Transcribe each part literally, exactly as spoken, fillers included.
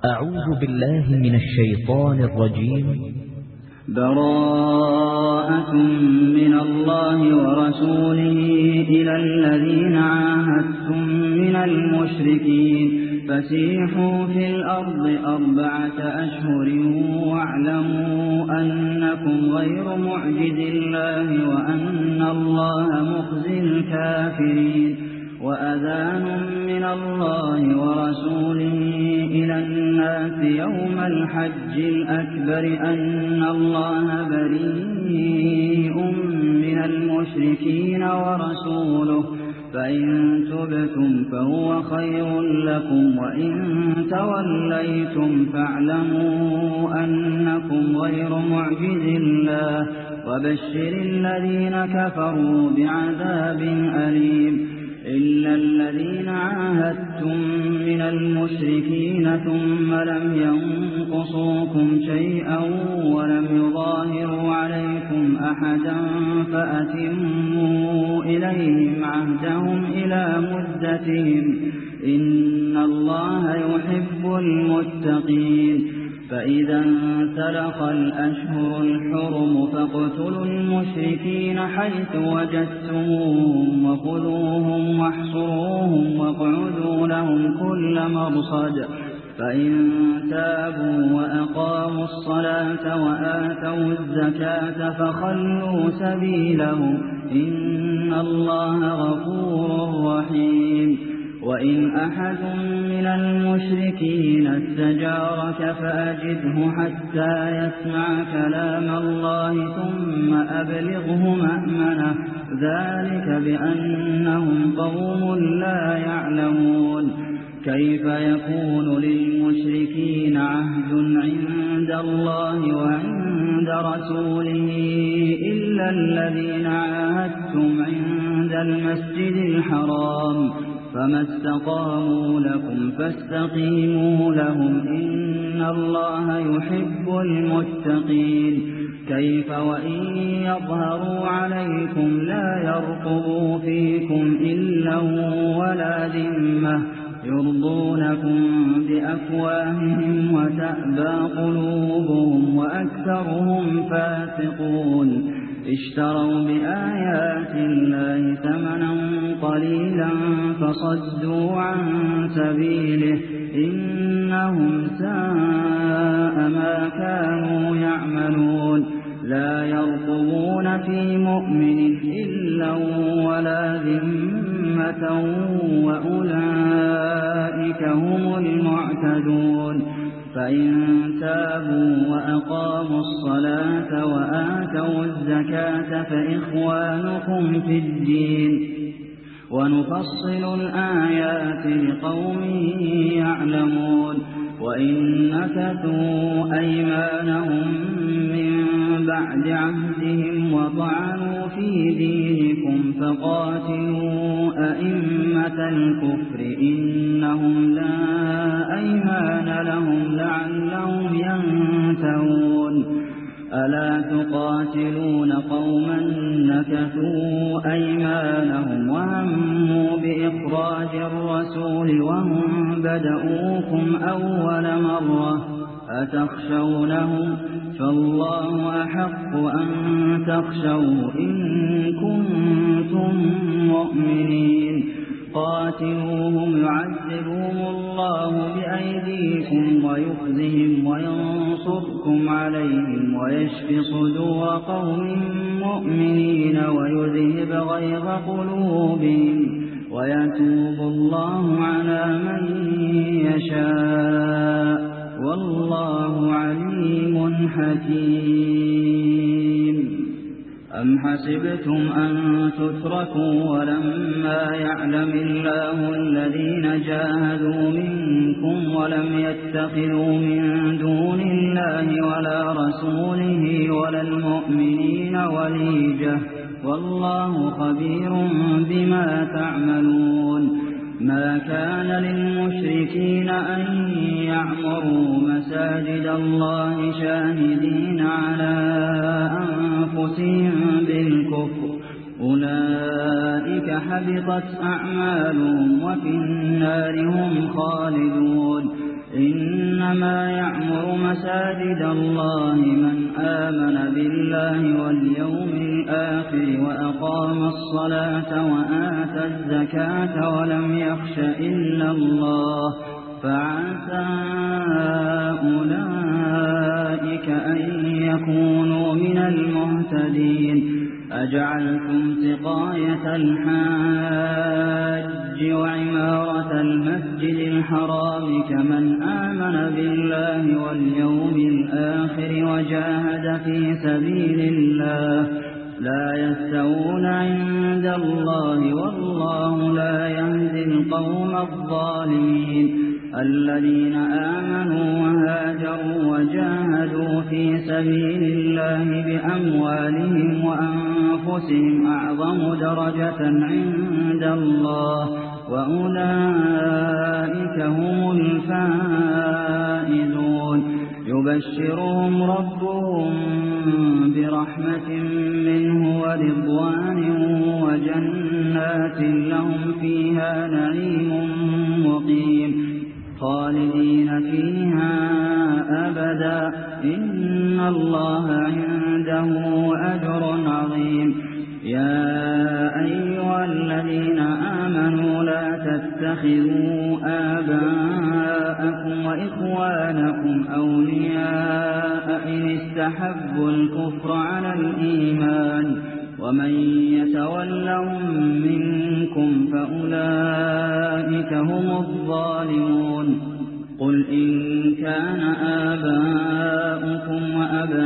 أعوذ بالله من الشيطان الرجيم. براءة من الله ورسوله إلى الذين عاهدتم من المشركين فسيحوا في الأرض أربعة أشهر واعلموا أنكم غير معجز الله وأن الله مخزي الكافرين. وأذان من الله ورسوله إلى الناس يوم الحج الأكبر أن الله بريء من المشركين ورسوله فإن تبتم فهو خير لكم وإن توليتم فاعلموا أنكم غير معجز الله وبشر الذين كفروا بعذاب أليم. إلا الذين عاهدتم من المشركين ثم لم ينقصوكم شيئا ولم يظاهروا عليكم أحدا فأتموا إليهم عهدهم إلى مدتهم إن الله يحب المتقين. فإذا انسلخ الأشهر الحرم فاقتلوا المشركين حيث وجدتموهم وخذوهم واحصروهم واقعدوا لهم كل مرصد. فإن تابوا وأقاموا الصلاة وآتوا الزكاة فخلوا سبيلهم إن الله غفور رحيم. وإن أحد من المشركين استجارك فأجره حتى يسمع كلام الله ثم أبلغه مأمنه ذلك بأنهم قوم لا يعلمون. كيف يكون للمشركين عهد عند الله وعند رسوله إلا الذين عاهدتم عند المسجد الحرام فما استقاموا لكم فاستقيموا لهم إن الله يحب المتقين. كيف وإن يظهروا عليكم لا يرقبوا فيكم إلا ولا ذمة يرضونكم بأفواههم وتأبى قلوبهم وأكثرهم فاسقون. اشتروا بآيات الله ثمنا قليلا فصدوا عن سبيله إنهم ساء ما كانوا يعملون. لا يرقبون في مؤمن إلا ولا ذمة وأولئك هم المعتدون. فإن تابوا وأقاموا الصلاة وآتوا الزكاة فإخوانكم في الدين ونفصل الآيات لقوم يعلمون. وإن نكثوا أيمانهم من بعد عهدهم وطعنوا في دينكم فقاتلوا أئمة الكفر إنهم لا أيمان لهم لعلهم ينتهون. ألا تقاتلون قوما نكثوا أيمانهم وهموا بإخراج الرسول وهم بدؤوكم أول مرة أتخشونهم فالله أحق أن تخشوه إن كنتم مؤمنين. قاتلوهم يعذبهم الله بأيديكم ويخزهم وينصركم عليهم ويشف صدور قوم مؤمنين ويذهب غيظ قلوبهم ويتوب الله على من يشاء والله عليم حكيم. أم حسبتم أن تتركوا ولما يعلم الله الذين جاهدوا منكم ولم يتخذوا من دون الله ولا رسوله ولا المؤمنين وليجة والله خبير بما تعملون. ما كان للمشركين أن يعمروا مساجد الله شاهدين على أنفسهم بالكفر أولئك حبطت أعمالهم وفي النار هم خالدون. إن إنما يعمر مساجد الله من آمن بالله واليوم الآخر وأقام الصلاة وآتى الزكاة ولم يخش إلا الله فعسى أولئك أن يكونوا من المهتدين. أجعلتم سقاية الحاج وعمارة المسجد الحرام كمن آمن بالله واليوم الآخر وجاهد في سبيل الله لا يستوون عند الله والله لا يهدي القوم الظالمين. الذين آمنوا وهاجروا وجاهدوا في سبيل الله بأموالهم وأنفسهم أعظم درجة عند الله وأولئك هم الفائزون. يبشرهم ربهم برحمة منه ورضوان وجنات لهم فيها نعيم مقيم خالدين فيها أبدا إن الله عنده أجر عظيم. يا أيها الذين آمنوا لا تتخذوا آباءكم وإخوانكم أولياء إن استحبوا الكفر على الإيمان ومن يتولهم منكم فأولئك هم الظالمون. قل إن كان آباؤكم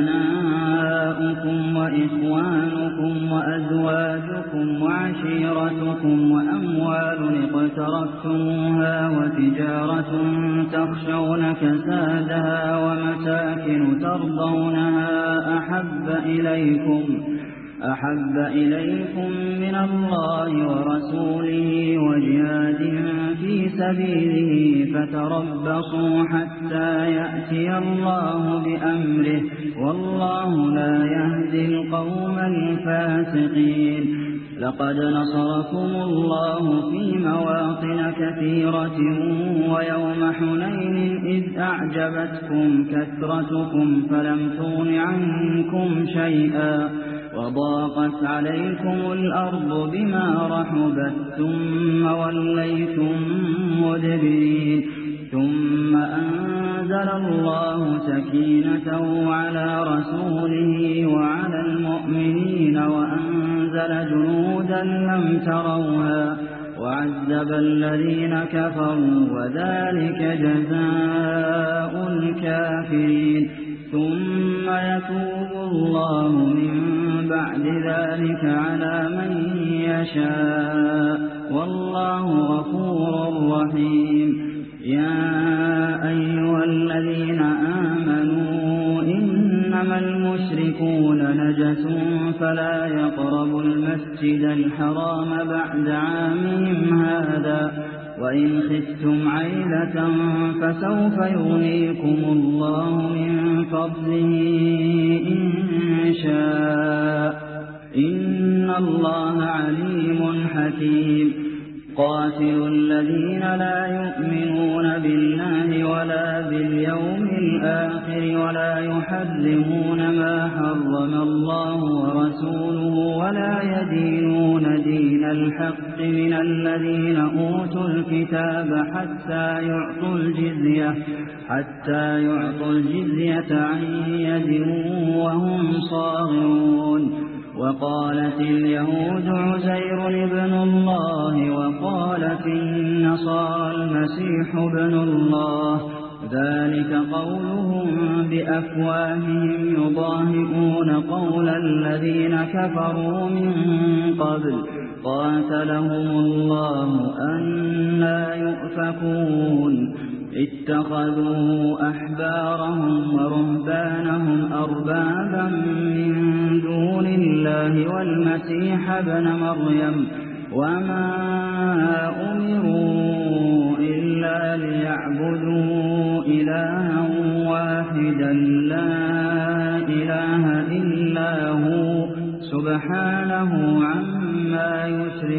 وأبناؤكم وإخوانكم وأزواجكم وعشيرتكم وأموال اقترفتموها وتجارة تخشون كسادها ومساكن ترضونها أحب إليكم أحب إليكم من الله ورسوله وجهاد في سبيله فتربصوا حتى يأتي الله بأمره والله لا يهدي القوم الفاسقين. لقد نصركم الله في مواطن كثيرة ويوم حنين إذ أعجبتكم كثرتكم فلم تغن عنكم شيئا وضاقت عليكم الأرض بما رحبت ثم وليتم مدبرين. ثم أنزل الله سكينته على رسوله وعلى المؤمنين وأنزل جنودا لم تروها وعذب الذين كفروا وذلك جزاء الكافرين. ثم يتوب الله من بعد ذلك على من يشاء والله غفور رحيم. يا أيها الذين آمنوا إنما المشركون نجس فلا يقربوا المسجد الحرام بعد عامهم هذا وإن خفتم عيلة فسوف يغنيكم الله من فضله إن شاء إن الله عليم حكيم. قاتلوا الذين لا يؤمنون بالله ولا باليوم الآخر ولا يحرمون ما حرم الله ورسوله ولا يدينون دين الحق من الذين أوتوا الكتاب حتى يعطوا الجزية حتى يعطوا الجزية عن يد وهم صاغرون. وقالت اليهود عزير ابن الله وقالت النصارى المسيح ابن الله ذلك قولهم بأفواههم يضاهئون قول الذين كفروا من قبل قاتلهم الله أنى يؤفكون. اتخذوا أحبارهم ورهبانهم أربابا من دون الله والمسيح ابن مريم وما أمروا إلا ليعبدوا إلها واحدا لا إله إلا هو سبحانه عما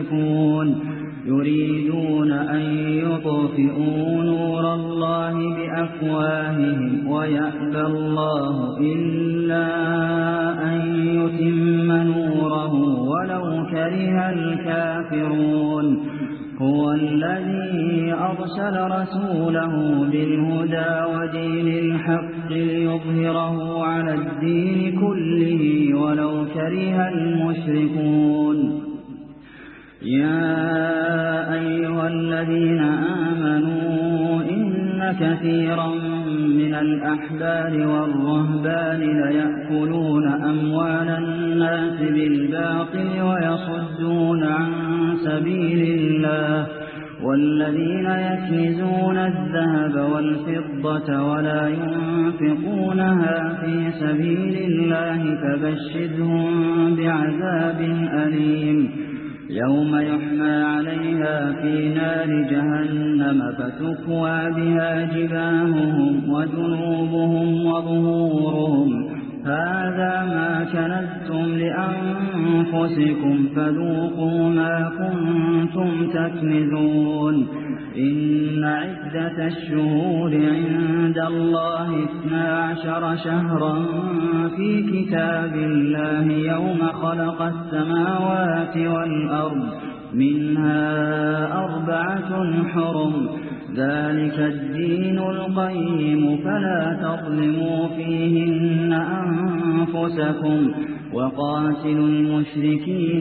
يشركون. يريدون أن يطفئوا نور الله بأفواههم بأفواههم ويأبى الله إلا أن يتم نوره ولو كره الكافرون هو الذي أرسل رسوله بالهدى ودين الحق ليظهره على الدين كله ولو كره المشركون يا أيها الذين آمنوا إن كثيرا من الأحبار والرهبان ليأكلون أموال الناس بالباطل ويصدون عن سبيل الله والذين يكنزون الذهب والفضة ولا ينفقونها في سبيل الله فبشرهم بعذاب أليم يوم يحمى عليها في نار جهنم فتكوى بها جباههم وجنوبهم وظهورهم هذا ما كنزتم لأنفسكم فذوقوا ما كنتم تكنزون إن عدة الشهور عند الله اثنا عشر شهرا في كتاب الله يوم خلق السماوات والأرض منها أربعة حرم ذلك الدين القيم فلا تظلموا فيهن أنفسكم وقاتلوا المشركين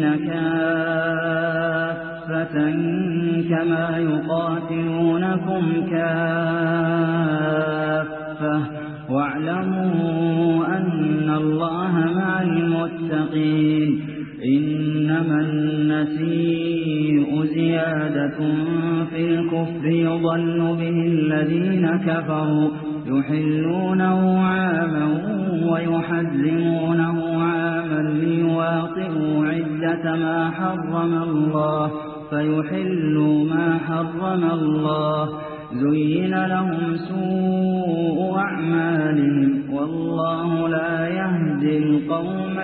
كافة كما يقاتلونكم كافة واعلموا أن الله مع المتقين إنما النسيء زيادة في الكفر يضل به الذين كفروا يحلونه عاما ويحرمونه عاما ليواطئوا عدة ما حرم الله فيحلوا ما حرم الله زين لهم سوء أعمالهم والله لا يهدي القوم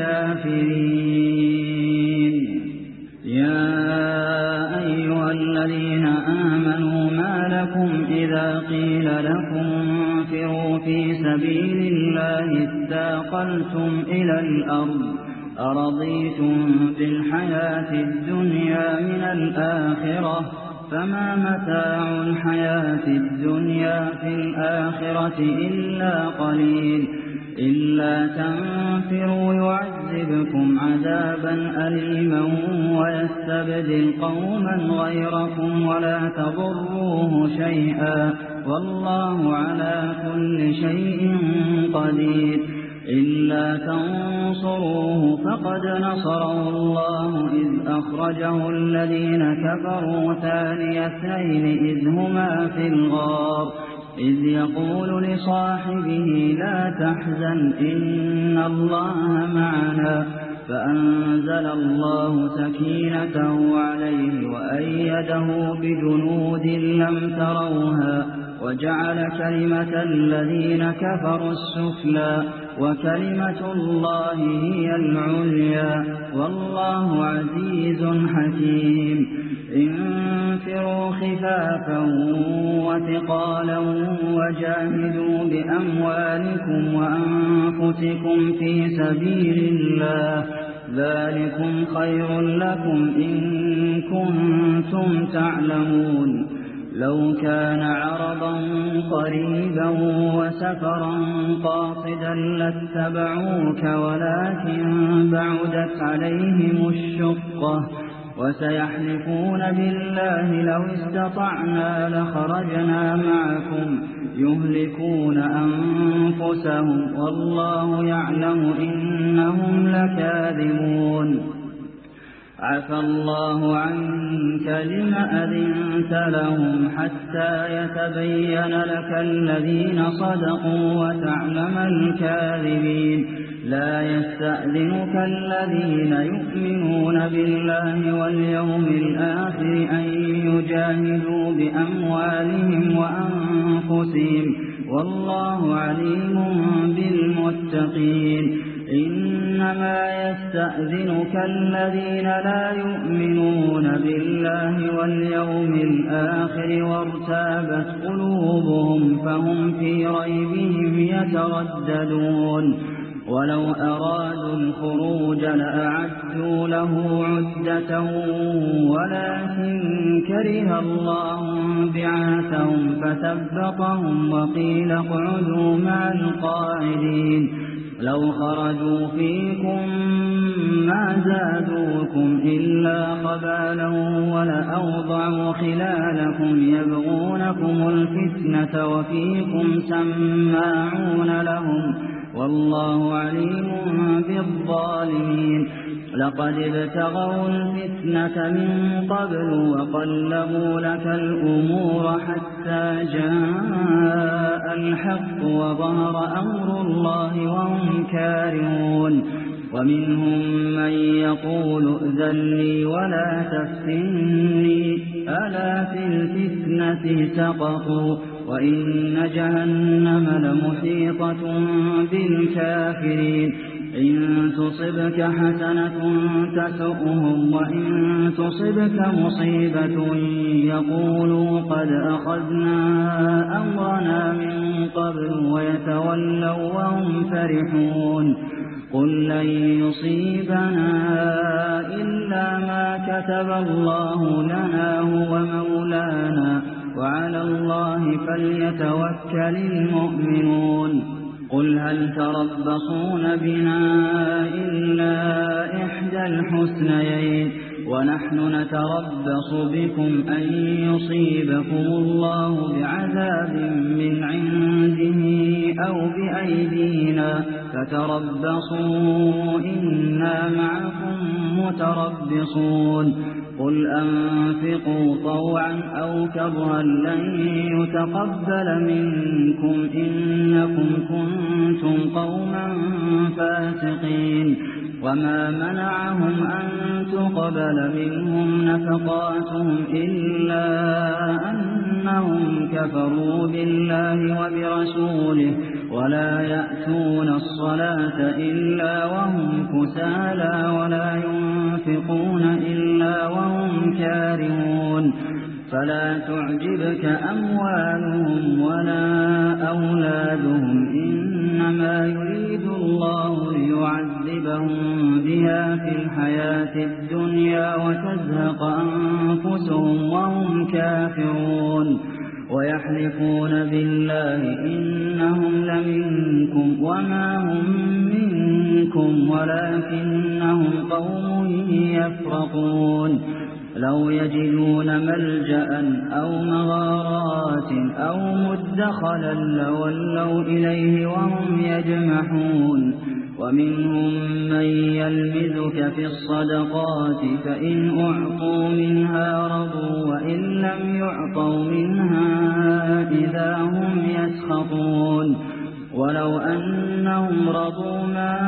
الكافرين يا أيها الذين آمنوا ما لكم إذا قيل لكم انفروا في سبيل الله اثاقلتم إلى الأرض أرضيتم بالحياة الدنيا من الآخرة فما متاع الحياة الدنيا في الآخرة إلا قليل إلا تنفروا يعذبكم عذابا أليما ويستبدل قوما غيركم ولا تضروه شيئا والله على كل شيء قدير إلا تنصروه فقد نصره الله إذ أخرجه الذين كفروا ثاني اثنين إذ هما في الغار إذ يقول لصاحبه لا تحزن إن الله معنا فأنزل الله سكينته عليه وأيده بجنود لم تروها وجعل كلمة الذين كفروا السفلى وكلمة الله هي العليا والله عزيز حكيم انفروا خفافا وثقالا وجاهدوا بأموالكم وأنفسكم في سبيل الله ذلكم خير لكم إن كنتم تعلمون لو كان عرضا قريبا وسفرا قاصدا لاتبعوك ولكن بعدت عليهم الشقة وسيحلفون بالله لو استطعنا لخرجنا معكم يهلكون أنفسهم والله يعلم إنهم لكاذبون عفى الله عنك لم أذنت لهم حتى يتبين لك الذين صدقوا وتعلم الكاذبين لا يستأذنك الذين يؤمنون بالله واليوم الآخر أن يجاهدوا بأموالهم وأنفسهم والله عليم بالمتقين إن إنما يستأذنك الذين لا يؤمنون بالله واليوم الآخر وارتابت قلوبهم فهم في ريبهم يترددون ولو أرادوا الخروج لأعدوا له عدة ولكن كره الله بعاثهم فثبطهم وقيل اقعدوا مع القاعدين لو خرجوا فيكم ما زادوكم إلا خبالا ولأوضعوا خلالكم يبغونكم الفتنة وفيكم سماعون لهم والله عليم بالظالمين لقد ابتغوا الفتنة من قبل وقلبوا لك الأمور حتى جاء الحق وظهر أمر الله وهم كارهون ومنهم من يقول ائذن لي ولا تفتني ألا في الفتنة سقطوا وإن جهنم لمحيطة بالكافرين إن تصبك حسنة تسؤهم وإن تصبك مصيبة يقولوا قد أخذنا أمرنا من قبل ويتولوا وهم فرحون قل لن يصيبنا إلا ما كتب الله لنا هو مولانا وعلى الله فليتوكل المؤمنون قل هل تربصون بنا إلا إحدى الحسنيين ونحن نتربص بكم أن يصيبكم الله بعذاب من عنده أو بأيدينا فتربصوا إنا معكم متربصون قل أنفقوا طوعا أو كرها لن يتقبل منكم إنكم كنتم قوما فاسقين وما منعهم أن تقبل منهم نفقاتهم إلا أنهم كفروا بالله وبرسوله ولا يأتون الصلاة إلا وهم كسالى ولا ينفقون إلا وهم كارهون فلا تعجبك أموالهم ولا أولادهم إنما يريد الله ليعذبهم بها في الحياة الدنيا وتزهق أنفسهم وهم كافرون ويحلفون بالله إنهم لمنكم وما هم منكم ولكنهم قوم يفرقون لو يجدون ملجأ أو مغارات أو مدخلا لولوا إليه وهم يجمحون ومنهم من يلمزك في الصدقات فإن أعطوا منها رضوا وإن لم يعطوا منها إذا هم يسخطون ولو أنهم رضوا ما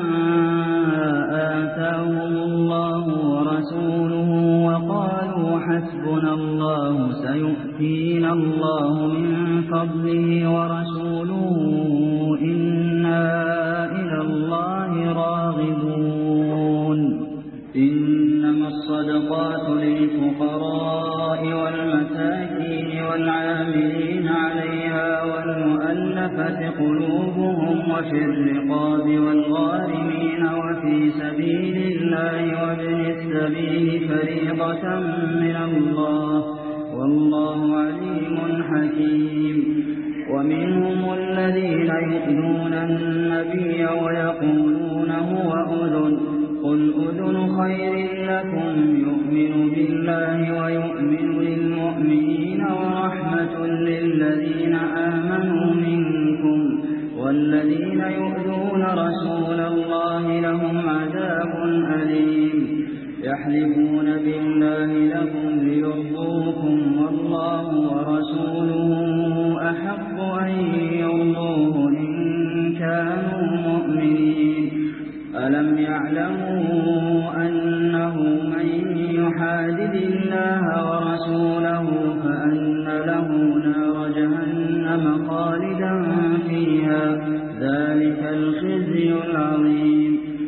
آتاهم الله ورسوله وقالوا حسبنا الله سيؤتينا الله من فضله ورسوله إنا إلى الله راغبون إنما الصدقات للفقراء والمساكين والعاملين عليها والمؤلفة قلوبهم وفي الرقاب والغارمين وفي سبيل الله وابن السبيل فريضة من الله والله عليم حكيم ومنهم الذين يؤذون النبي ويقولون هو أذن قل أذن خير لكم يؤمن بالله ويؤمن للمؤمنين ورحمة للذين آمنوا منكم والذين يؤذون رسول الله لهم عذاب أليم يحلفون بالله لكم ليرضوكم والله ورسوله أحق أن يرضوه إن كانوا مؤمنين ألم يعلموا أنه من يحادد الله ورسوله فأن له نار جهنم خالدا فيها ذلك الخزي العظيم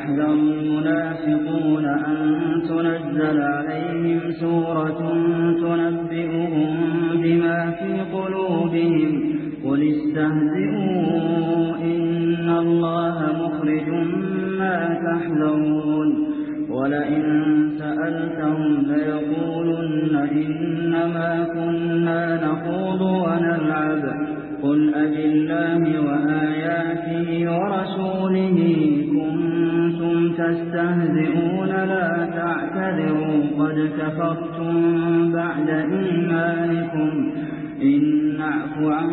يحذر المنافقون أن تنزل عليهم سورة تنبئهم بما في قلوبهم قل استهزئوا إن الله مخرج ما تحذرون ولئن سألتهم ليقولن إنما كنا نخوض ونلعب قل أبالله وآياته ورسوله كنتم تستهزئون لا تعتذروا قد كفرتم بعد إيمانكم إن نعف عن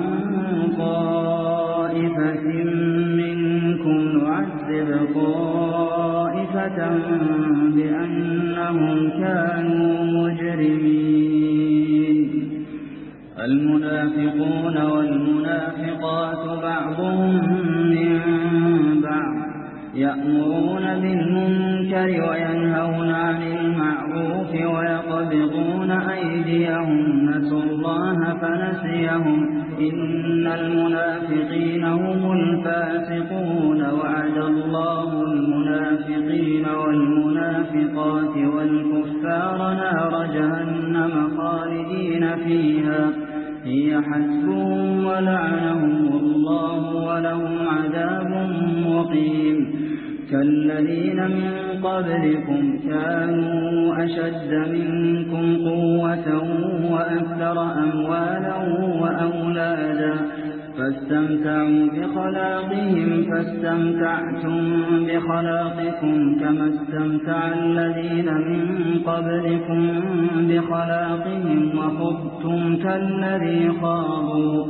طائفة منكم نعذب طائفة بأنهم كانوا مجرمين المنافقون والمنافقات بعضهم من بعض يأمرون بالمنكر وينهون عن المعروف ويقبضون أيديهم نسوا الله فنسيهم إن المنافقين هم الفاسقون وعد الله المنافقين والمنافقات والكفار نار جهنم خالدين فيها هي حسبهم ولعنهم الله ولهم عذاب مقيم كالذين من قبلكم كانوا أشد منكم قوة وأكثر أموالا وأولادا فاستمتعوا بخلاقهم فاستمتعتم بخلاقكم كما استمتع الذين من قبلكم بخلاقهم وخضتم كالذي خاضوا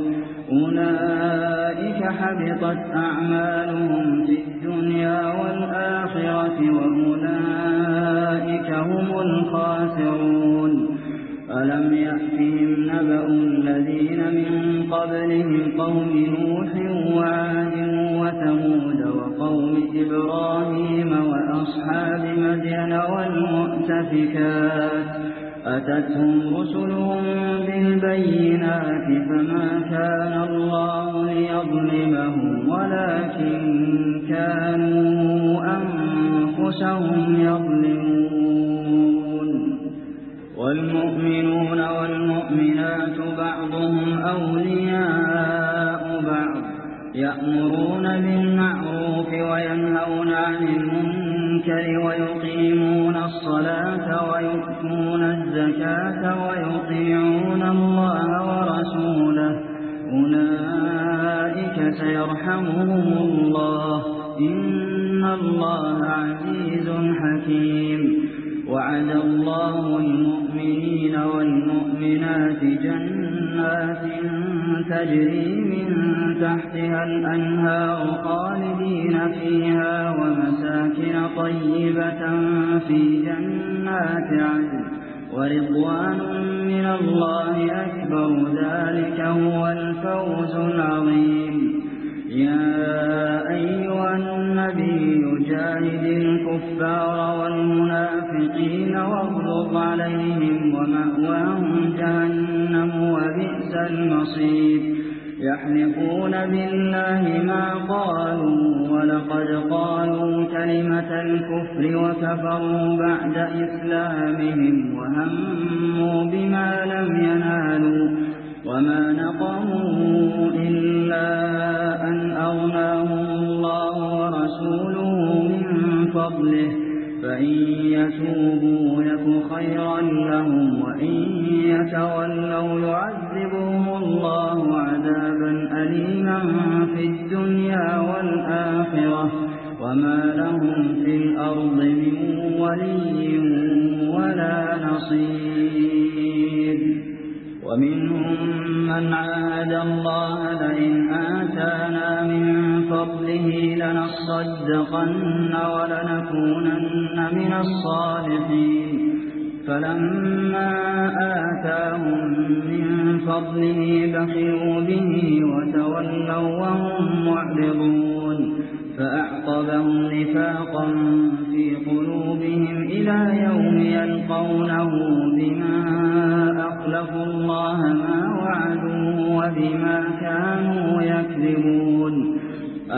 أولئك حبطت أعمالهم في الدنيا والآخرة وأولئك هم الخاسرون ألم يأتهم نبأ الذين من قبلهم قوم نوح وعاد وثمود وقوم إبراهيم وأصحاب مدين والمؤتفكات أتتهم رسلهم بالبينات فما كان الله ليظلمهم ولكن كانوا أنفسهم يظلمون والمؤمنون والمؤمنات بعضهم أولياء بعض يأمرون بالمعروف وينهون عن المنكر ويقيمون الصلاة ويؤتون الزكاة ويطيعون الله ورسوله أولئك سيرحمهم الله إن الله عزيز حكيم وعد الله المؤمنين والمؤمنات جنات تجري من تحتها الأنهار خالدين فيها ومساكن طيبة في جنات عدن ورضوان من الله أكبر ذلك هو الفوز العظيم يا أيها النبي جاهد الكفار والمنافقين واغلظ عليهم ومأواهم جهنم وبئس المصير يحلفون بالله ما قالوا ولقد قالوا كلمة الكفر وكفروا بعد إسلامهم وهموا بما لم ينالوا وما نقموا إلا أن أغناهم الله ورسوله من فضله فإن يتوبوا يك خيرا لهم وإن يتولوا يعذبهم الله عذابا أليما في الدنيا والآخرة وما لهم في الأرض من ولي ولا نصير ومنهم من عاهد الله لئن آتانا من فضله لنصدقن ولنكونن من الصالحين فلما آتاهم من فضله بخلوا به وتولوا وهم معرضون فأعقبهم نفاقا في قلوبهم إلى يوم يلقونه بما أخلفوا الله ما وعدوه وبما كانوا يكذبون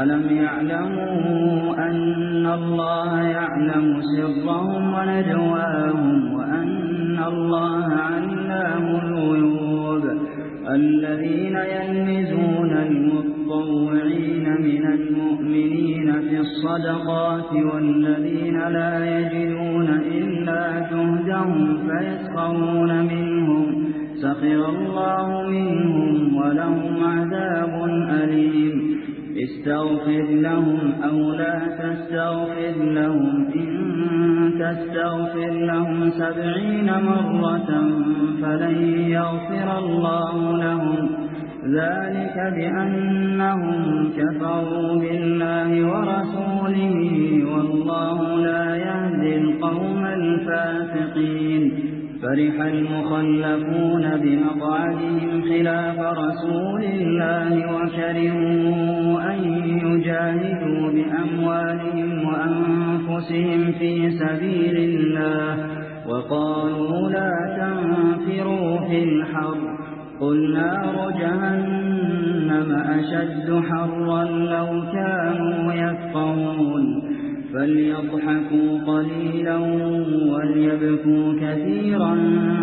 ألم يعلموا أن الله يعلم سرهم ونجواهم وأن الله علام الغيوب الذين يلمزون المتطوعين من المؤمنين في الصدقات والذين لا يجدون إلا جهدهم فيسخرون منهم سخر الله منهم ولهم عذاب أليم استغفر لهم أو لا تستغفر لهم إن تستغفر لهم سبعين مرة فلن يغفر الله لهم ذلك بأنهم كفروا بالله ورسوله والله لا يهدي القوم الفاسقين فرح المخلفون بمقعدهم خلاف رسول الله وكرهوا أن يجاهدوا بأموالهم وأنفسهم في سبيل الله وقالوا لا تنفروا في الحر قل نار جهنم أشد حرا لو كانوا يفقهون فليضحكوا قليلا وليبكوا كثيرا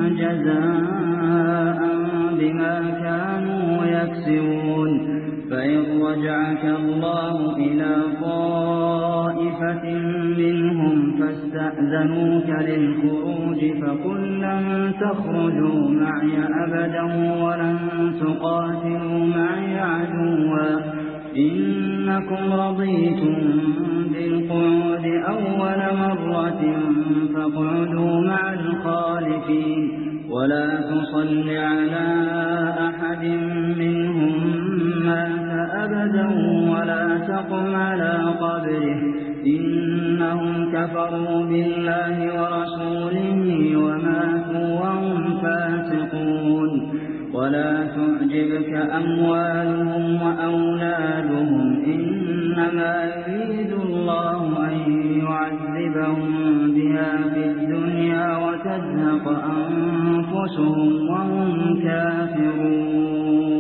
جزاء بما كانوا يكسبون فإن رجعك الله إلى طائفة منهم فاستأذنوك للخروج فقل لن تخرجوا معي أبدا ولن تقاتلوا معي عدوا إنكم رضيتم بالقعود أول مرة فاقعدوا مع الخالفين ولا تصل على أحد منهم مات أبدا ولا تقم على قبره إنهم كفروا بالله ورسوله وماتوا وهم فاسقون ولا تعجبك أموالهم وأولادهم إنما يريد الله أن يعذبهم بها في الدنيا وتزهق أنفسهم وهم كافرون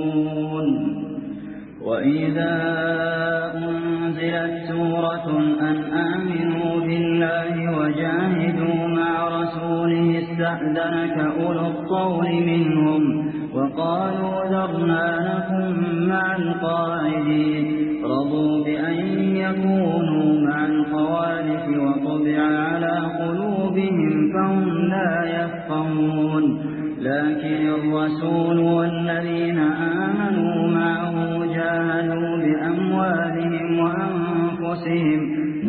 وإذا أنزلت سورة أن آمنوا بالله وجاهدوا مع رسوله استأذنك أولو الطول منهم وقالوا ذرنا لكم مع القاعدين رضوا بأن يكونوا مع الخوالف وطبع على قلوبهم فهم لا يفقهون لكن الرسول والذين آمنوا معه جاهدوا بأموالهم وأنفسهم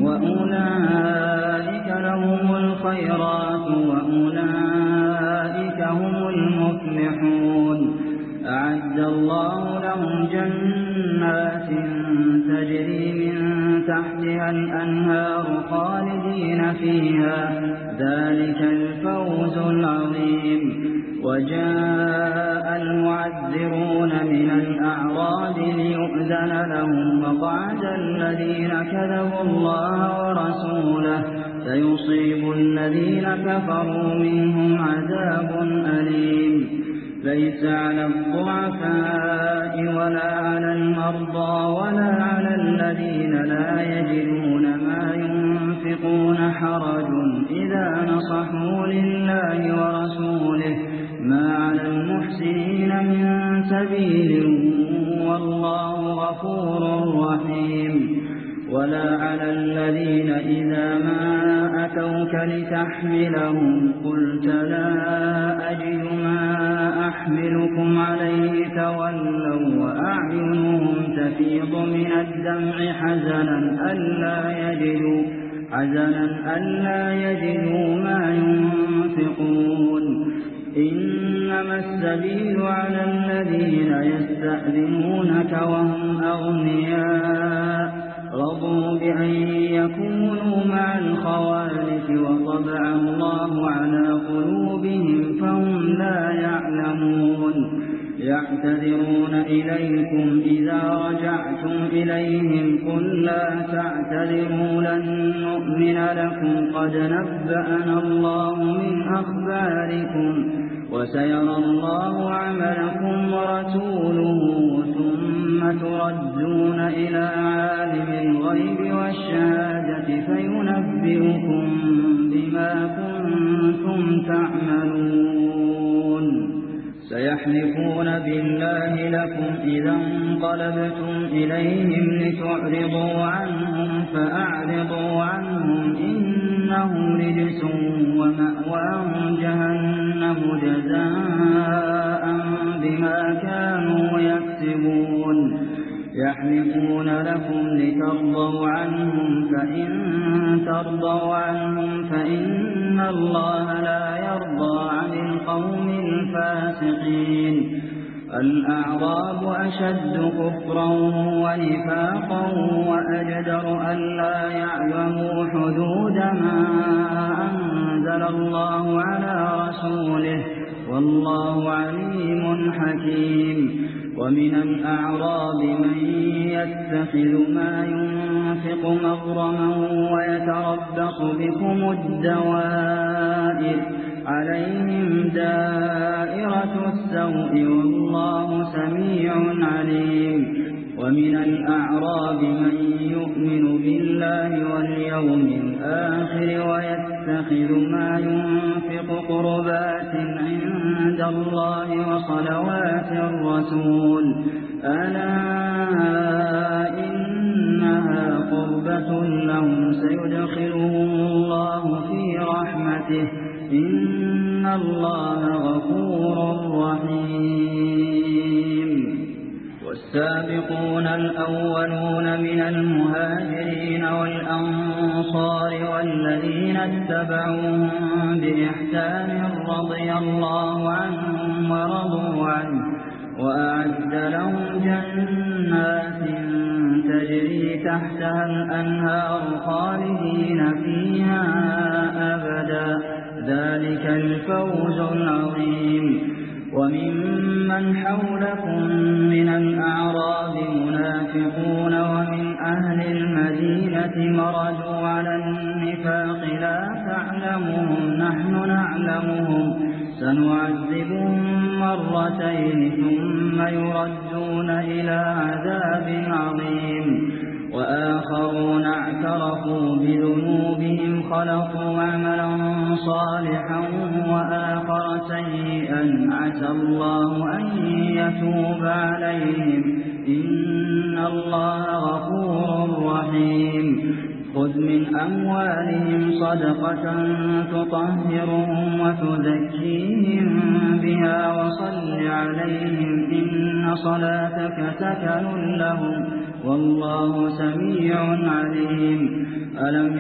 وأولئك لهم الخيرات وأولئك هم المفلحون أعد الله لهم جنات تجري من تحتها الأنهار خالدين فيها ذلك الفوز العظيم وجاء المعذرون من الأعراب ليؤذن لهم وقعد الذين كذبوا الله ورسوله سيصيب الذين كفروا منهم عذاب أليم ليس على الضعفاء ولا على المرضى ولا على الذين لا يجدون ما ينفقون حرج إذا نصحوا لله ورسوله ما على المحسنين من سبيل والله غفور رحيم ولا على الذين إذا ما أتوك لتحملهم قلت لا أجد ما أحملكم عليه تولوا وأعينهم تفيض من الدمع حزنا ألا يجدوا حزنا ألا يجدوا ما ينفقون إنما السبيل على الذين يستأذنونك وهم أغنياء رضوا بأن يكونوا مع الخوالف وطبع الله على قلوبهم فهم لا يعلمون يعتذرون إليكم إذا رجعتم إليهم قل لا تعتذروا لن نؤمن لكم قد نبأنا الله من أخباركم وسيرى الله عملكم ورسوله ثم ثم تردون إلى عالم الغيب والشهادة فينبئكم بما كنتم تعملون سيحلفون بالله لكم إذا انقلبتم إليهم لتعرضوا عنهم فأعرضوا عنهم إنهم رجس ومأواهم جهنم جزاء بما كانوا يكسبون يحلفون لكم لترضوا عنهم فإن ترضوا عنهم فإن الله لا يرضى عن القوم الفاسقين الأعراب أشد كفرا ونفاقا وأجدر ألا يعلموا حدود ما أنزل الله على رسوله والله عليم حكيم ومن الأعراب من يتخذ ما ينفق مغرما ويتربص بكم الدوائر عليهم دائرة السوء والله سميع عليم ومن الأعراب من يؤمن بالله واليوم الآخر ويتخذ ما ينفق قربات عند الله وصلوات الرسول ألا إنها قربة لهم سيدخلهم الله في رحمته إن الله غفور رحيم والسابقون الأولون من المهاجرين والأنصار والذين اتبعوهم بإحسان رضي الله عنهم ورضوا عنه وأعد لهم جنات تجري تحتها الأنهار خالدين فيها أبدا ذلك الفوز العظيم وممن حولكم من الأعراب منافقون ومن أهل المدينة مردوا على النفاق لا تعلمهم نحن نعلمهم سنعذبهم مرتين ثم يردون إلى عذاب عظيم وآخرون اعترفوا بذنوبهم خلقوا عملا صالحا وآخر سيئا عسى الله أن يتوب عليهم إن الله غفور رحيم خذ من أموالهم صدقة تطهرهم وتزكيهم بها وصل عليهم إن صلاتك سكن لهم والله سميع عليم ألم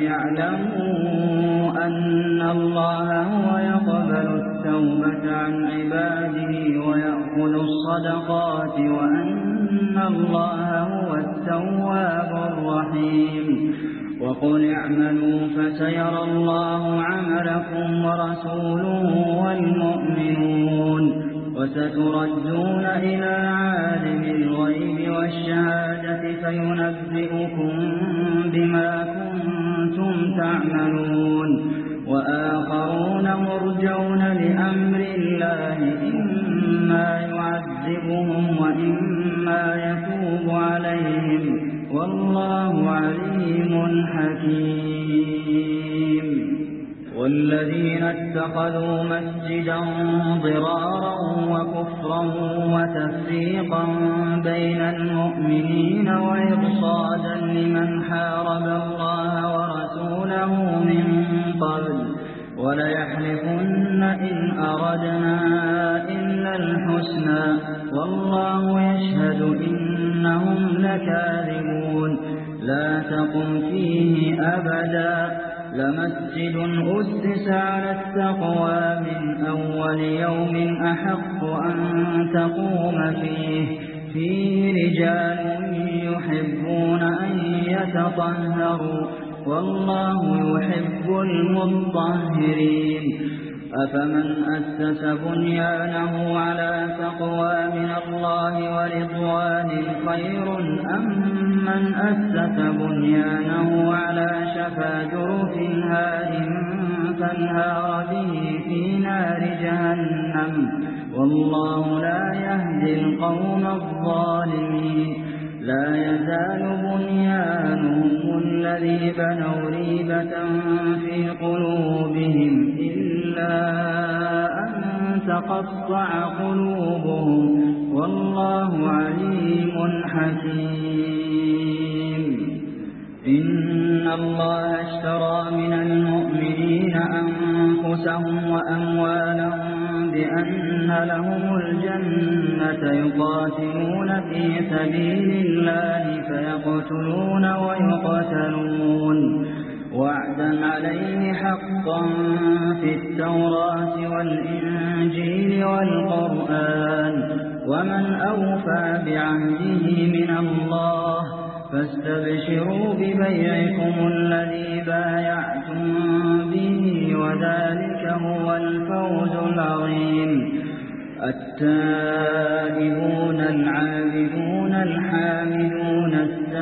يعلموا أن الله هو يقبل التوبة عن عباده ويأخذ الصدقات وأن الله هو التواب الرحيم وقل اعملوا فسيرى الله عملكم ورسوله والمؤمنون وستردون إلى عالم الغيب والشهادة فينبئكم بما كنتم تعملون وآخرون مرجون لأمر الله إما يعذبهم وإما يتوب عليهم والله عليم حكيم والذين اتخذوا مسجدا ضرارا وكفرا وتفريقا بين المؤمنين وإرصادا لمن حارب الله ورسوله من قبل وليحلفن إن أردنا إلا الحسنى والله يشهد إنهم لكاذبون لا تقم فيه أبدا لمسجد أسس على التقوى من أول يوم أحق أن تقوم فيه فيه رجال يحبون أن يتطهروا والله يحب المطهرين أفمن أسس بنيانه على تقوى من الله ورضوان خير أم من أسس بنيانه على شفا جرف هار فانهار به في نار جهنم والله لا يهدي القوم الظالمين لا يزال بنيانهم الذي بنوا ريبة في قلوبهم إلا أن تقطع قلوبهم والله عليم حكيم إن الله اشترى من المؤمنين أنفسهم وأموالهم بأن لهم الجنة يقاتلون في سبيل الله فيقتلون ويقتلون وعدا عليه حقا في التوراة والإنجيل والقرآن ومن أوفى بعهده من الله فاستبشروا ببيعكم الذي بايعتم به وذلك هو الفوز العظيم التائبون العابدون الحامدون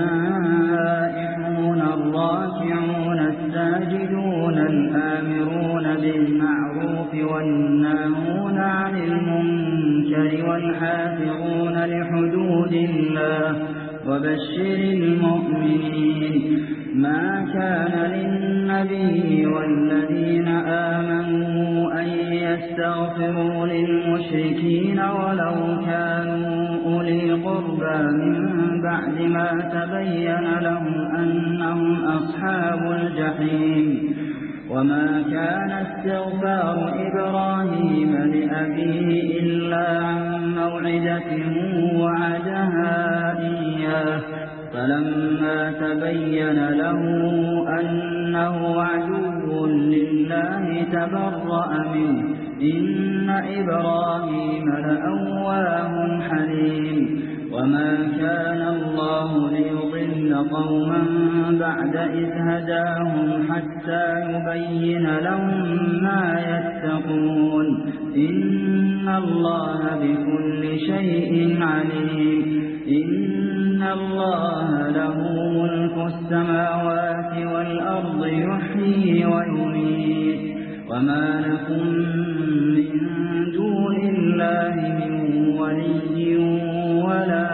السائحون الراكعون الساجدون الآمرون بالمعروف والناهون عن المنكر والحافظون لحدود الله وبشر المؤمنين ما كان للنبي والذين آمنوا أن يستغفروا للمشركين ولو كانوا أولي قربى من بعد ما تبين لهم أنهم أصحاب الجحيم وما كان استغفار إبراهيم لأبيه إلا عن موعدة وعدها إياه فلما تبين له أنه عدو لله تبرأ منه إن إبراهيم لأواه حليم وما كان الله ليضل قوما بعد إذ هداهم حتى يبين لهم ما يتقون إن الله بكل شيء عليم إن الله له ملك السماوات والأرض يحيي ويميت وما لكم من دون الله من ولي ولا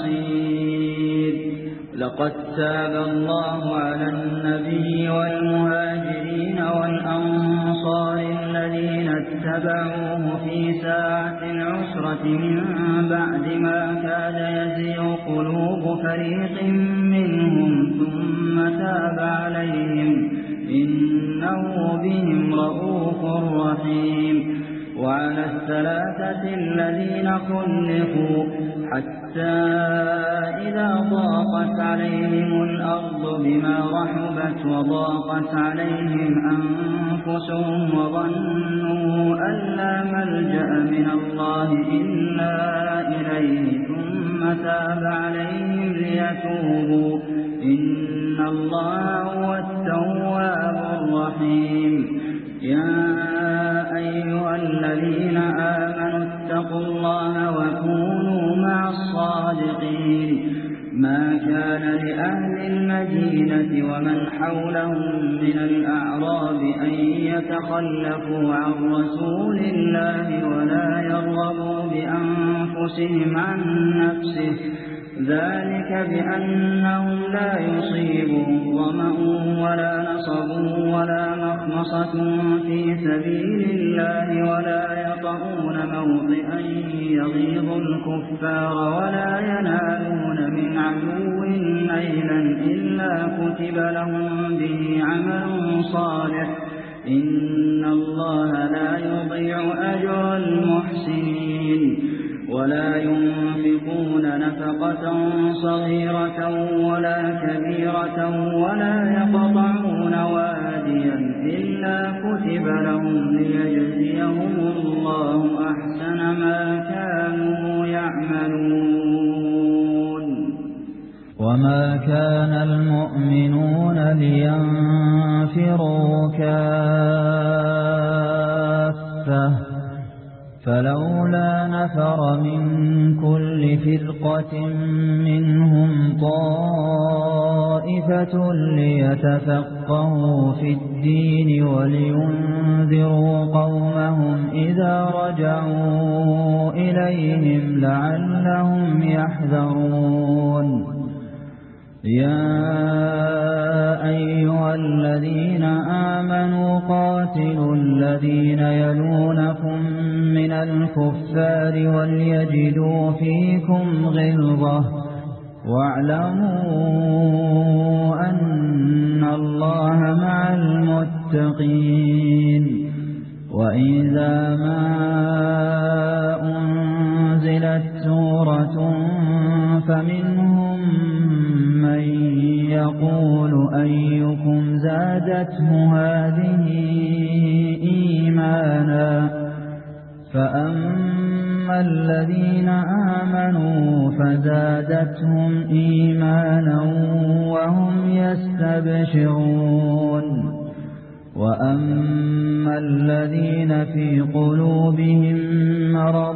نصير لقد تاب الله على النبي والمهاجرين والأنصار الذين اتبعوه في ساعة العسرة من بعد ما كاد يزيغ قلوب فريق منهم ثم تاب عليهم إنه بهم رءوف رحيم وعلى الثلاثة الذين خلفوا حتى إذا ضاقت عليهم الأرض بما رحبت وضاقت عليهم أنفسهم وظنوا أن لا ملجأ من الله إلا إليه ثم تاب عليهم ليتوبوا إن الله هو التواب الرحيم يا أيها الذين آمنوا اتقوا الله وكونوا مع الصادقين ما كان لأهل المدينة ومن حولهم من الأعراب أن يتخلفوا عن رسول الله ولا يرغبوا بأنفسهم عن نفسه ذلك بأنهم لا يصيبهم ظمأ ولا نصب ولا مخمصة في سبيل الله ولا يطعون موطئا يغيظ الكفار ولا ينالون من عدو نيلا إلا كتب لهم به عمل صالح إن الله لا يضيع أجر المحسنين ولا ينفقون نفقة صغيرة ولا كبيرة ولا يقطعون واديا إلا كتب لهم ليجزيهم الله أحسن ما كانوا يعملون وما كان المؤمنون لينفروا كافة فلولا نفر من كل فرقة منهم طائفة ليتفقهوا في الدين ولينذروا قومهم إذا رجعوا إليهم لعلهم يحذرون يا أيها الذين آمنوا قاتلوا الذين يلونكم من الكفار وليجدوا فيكم غلظة واعلموا أن الله مع المتقين وإذا ما أنزلت سورة فمنهم من يقول أيكم زادته هذه إيمانا فأما الذين آمنوا فزادتهم إيمانا وهم يستبشرون وأما الذين في قلوبهم مرض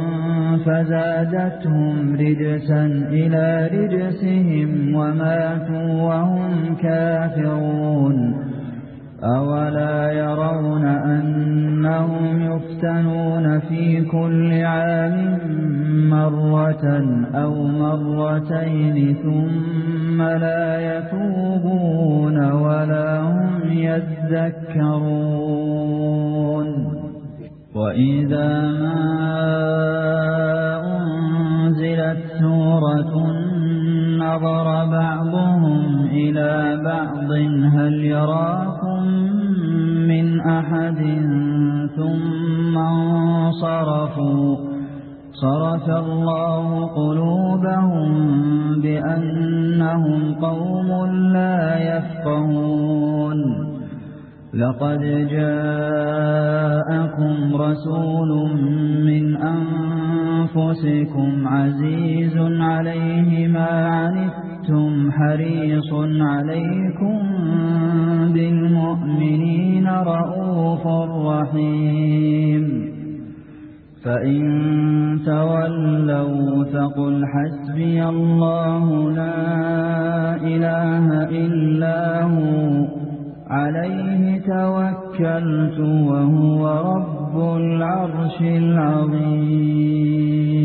فزادتهم رجسا إلى رجسهم وماتوا وهم كافرون أولا يرون أنهم يفتنون في كل عام مرة أو مرتين ثم لا يتوبون ولا هم يذكرون وإذا ما أنزلت سورة نظر بعضهم إلى بعض هل يراكم من أحد ثم انصرفوا صرف الله قلوبهم بأنهم قوم لا يفقهون لقد جاءكم رسول من أنفسكم عزيز عليه ما عنتم حريص عليكم بالمؤمنين رؤوف رحيم فإن تولوا فقل حسبي الله لا إله إلا هو عليه توكلت وهو رب العرش العظيم